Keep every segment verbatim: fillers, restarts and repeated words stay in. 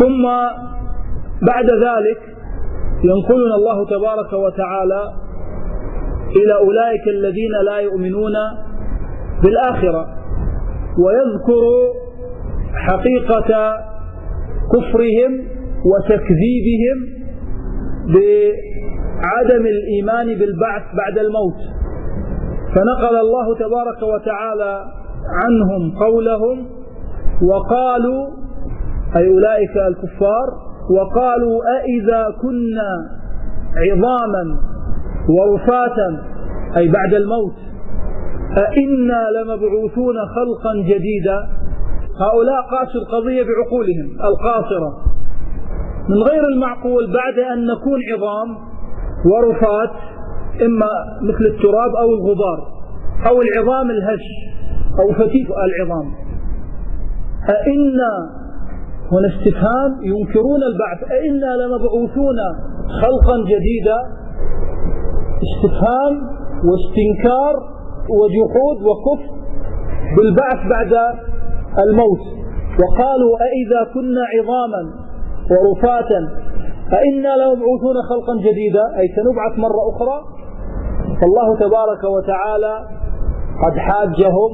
ثم بعد ذلك ينقلنا الله تبارك وتعالى إلى أولئك الذين لا يؤمنون بالآخرة، ويذكر حقيقة كفرهم وتكذيبهم بعدم الإيمان بالبعث بعد الموت. فنقل الله تبارك وتعالى عنهم قولهم: وقالوا، أي أولئك الكفار، وقالوا أئذا كنا عظاما ورفاتا، أي بعد الموت، أئنا لمبعوثون خلقا جديدا. هؤلاء قاسوا القضية بعقولهم القاصرة. من غير المعقول بعد أن نكون عظام ورفات، إما مثل التراب أو الغبار أو العظام الهش أو فتيت العظام، أئنا، هنا استفهام ينكرون البعث، أئنا لمبعوثون خلقا جديدا، استفهام واستنكار وجحود وكفر بالبعث بعد الموت. وقالوا أئذا كنا عظاما ورفاتا أئنا لمبعوثون خلقا جديدا، أي سنبعث مرة أخرى. فالله تبارك وتعالى قد حاجهم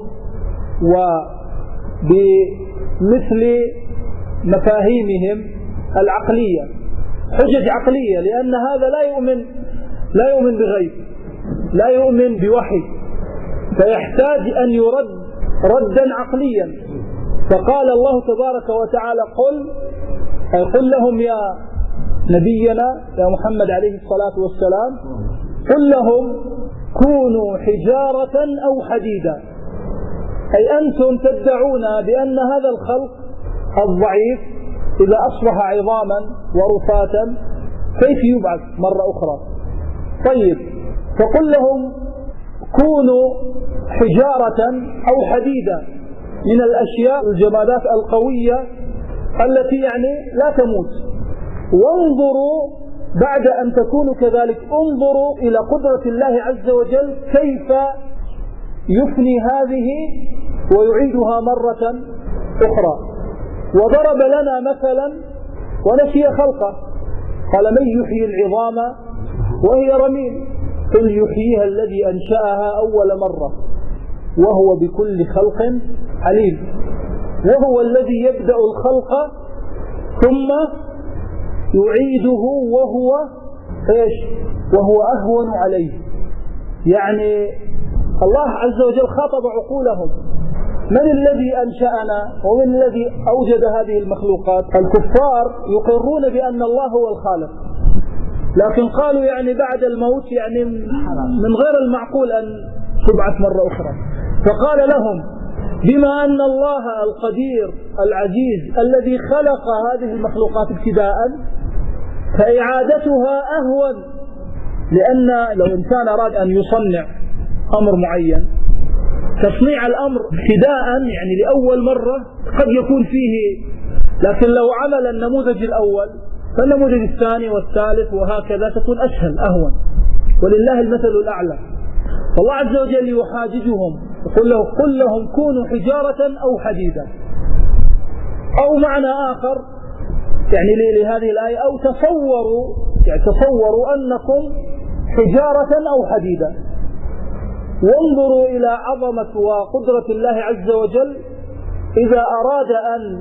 وبمثل مفاهيمهم العقلية، حجج عقلية، لأن هذا لا يؤمن لا يؤمن بغيب، لا يؤمن بوحي، فيحتاج أن يرد ردا عقليا. فقال الله تبارك وتعالى: قل، أي قل لهم يا نبينا يا محمد عليه الصلاة والسلام، قل لهم كونوا حجارة أو حديدا، أي أنتم تدعون بأن هذا الخلق الضعيف إذا أصبح عظاما ورفاتا كيف يبعث مرة أخرى؟ طيب، فقل لهم كونوا حجارة أو حديدا من الأشياء الجمادات القوية التي يعني لا تموت، وانظروا بعد أن تكونوا كذلك، انظروا إلى قدرة الله عز وجل كيف يفني هذه ويعيدها مرة أخرى. وضرب لنا مثلا ونسي خلقه، قال: من يحيي العظام وهي رميم، قل يحييها الذي أنشأها أول مرة وهو بكل خلق عليم، وهو الذي يبدأ الخلق ثم يعيده وهو ايش؟ وهو أهون عليه. يعني الله عز وجل خاطب عقولهم: من الذي أنشأنا ومن الذي أوجد هذه المخلوقات؟ الكفار يقرون بأن الله هو الخالق، لكن قالوا يعني بعد الموت يعني من غير المعقول أن تبعث مرة أخرى. فقال لهم: بما أن الله القدير العزيز الذي خلق هذه المخلوقات ابتداء فإعادتها أهون، لأن لو إنسان أراد أن يصنع أمر معين، تصنيع الأمر ابتداء يعني لأول مرة قد يكون فيه، لكن لو عمل النموذج الأول فالنموذج الثاني والثالث وهكذا تكون أسهل أهون، ولله المثل الأعلى. فالله عز وجل يحاججهم يقول له: قل لهم كونوا حجارة أو حديدا، أو معنى آخر يعني لهذه الآية: أو تصوروا، يعني تصوروا أنكم حجارة أو حديدا، وانظروا إلى عظمة وقدرة الله عز وجل. إذا أراد أن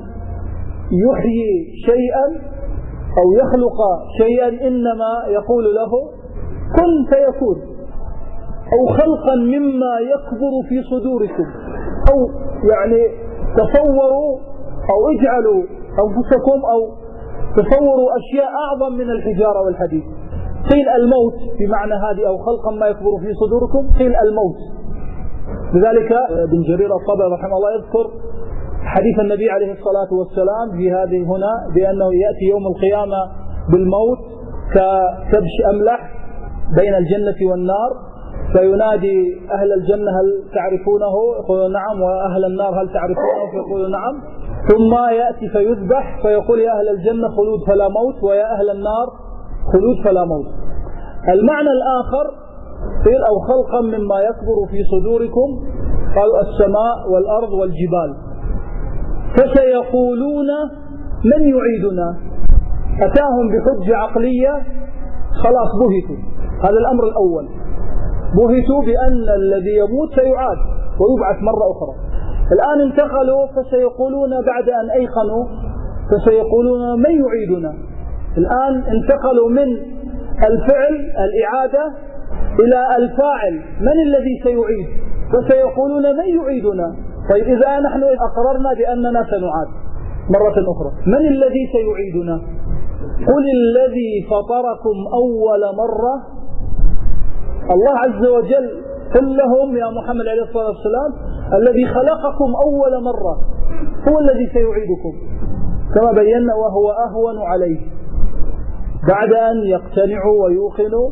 يحيي شيئا أو يخلق شيئا إنما يقول له كن فيكون، أو خلقا مما يكبر في صدوركم، أو يعني تصوروا أو اجعلوا أنفسكم أو تصوروا أشياء أعظم من الحجارة والحديد. قيل الموت بمعنى هذه، أو خلقا ما يكبر في صدوركم، قيل الموت. لذلك ابن جرير الطبري رحمه الله يذكر حديث النبي عليه الصلاة والسلام في هذه هنا بأنه يأتي يوم القيامة بالموت ككبش أملح بين الجنة والنار، فينادي أهل الجنة: هل تعرفونه؟ يقولون نعم. وأهل النار: هل تعرفونه؟ فيقولون نعم. ثم يأتي فيذبح فيقول: يا أهل الجنة خلود فلا موت، ويا أهل النار خلود فلا موت. المعنى الآخر قيل: أو خلقا مما يكبر في صدوركم، قالوا السماء والأرض والجبال، فسيقولون من يعيدنا؟ أتاهم بحجة عقلية، خلاص بهتوا. هذا الأمر الأول، بهتوا بأن الذي يموت سيعاد ويبعث مرة أخرى. الآن انتقلوا فسيقولون بعد أن أيقنوا فسيقولون من يعيدنا. الآن انتقلوا من الفعل الإعادة إلى الفاعل من الذي سيعيد، فسيقولون من يعيدنا. طيب إذا نحن أقررنا بأننا سنعاد مرة أخرى، من الذي سيعيدنا؟ قل الذي فطركم أول مرة. الله عز وجل قل لهم يا محمد عليه الصلاة والسلام الذي خلقكم أول مرة هو الذي سيعيدكم كما بينا، وهو أهون عليه. بعد أن يقتنعوا ويوقنوا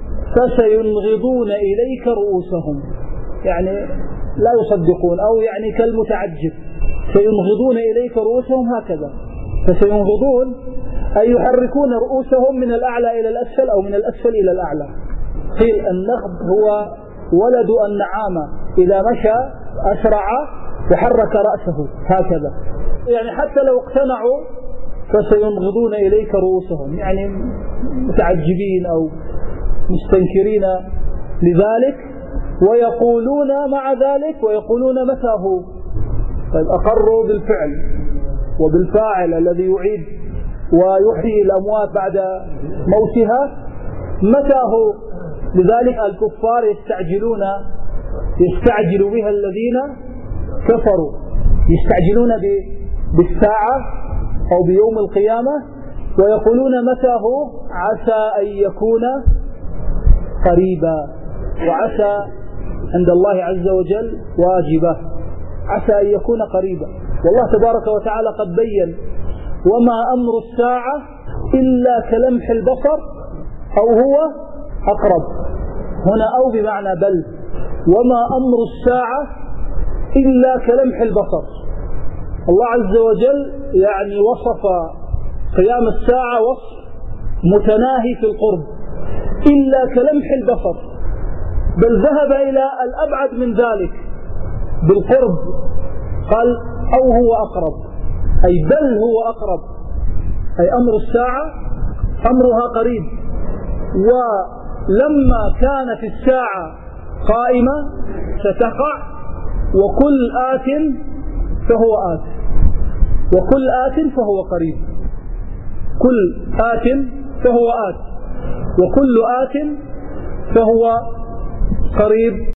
فسينغضون إليك رؤوسهم، يعني لا يصدقون، أو يعني كالمتعجب، سينغضون إليك رؤوسهم هكذا. فسينغضون أي يحركون رؤوسهم من الأعلى إلى الأسفل أو من الأسفل إلى الأعلى. قيل النغض هو ولد النعامة إذا مشى أسرع وحرك رأسه هكذا، يعني حتى لو اقتنعوا فسينغضون إليك رؤوسهم، يعني متعجبين أو مستنكرين لذلك، ويقولون مع ذلك ويقولون متى هو. طيب أقروا بالفعل وبالفاعل الذي يعيد ويحيي الأموات بعد موتها، متى هو؟ لذلك الكفار يستعجلون يستعجل بها الذين كفروا، يستعجلون بالساعة أو بيوم القيامة ويقولون متى هو؟ عسى أن يكون قريبا، وعسى عند الله عز وجل واجبة، عسى أن يكون قريبا. والله تبارك وتعالى قد بين وما أمر الساعة إلا كلمح البصر أو هو أقرب، هنا أو بمعنى بل، وما أمر الساعة إلا كلمح البصر. الله عز وجل يعني وصف قيام الساعة وصف متناهي في القرب، إلا كلمح البصر، بل ذهب إلى الأبعد من ذلك بالقرب، قال أو هو أقرب، أي بل هو أقرب، أي أمر الساعة أمرها قريب. ولما كانت الساعة قائمة ستقع، وكل آت فهو آت، وكل آت فهو قريب، كل آت فهو آت، وكل آت فهو قريب.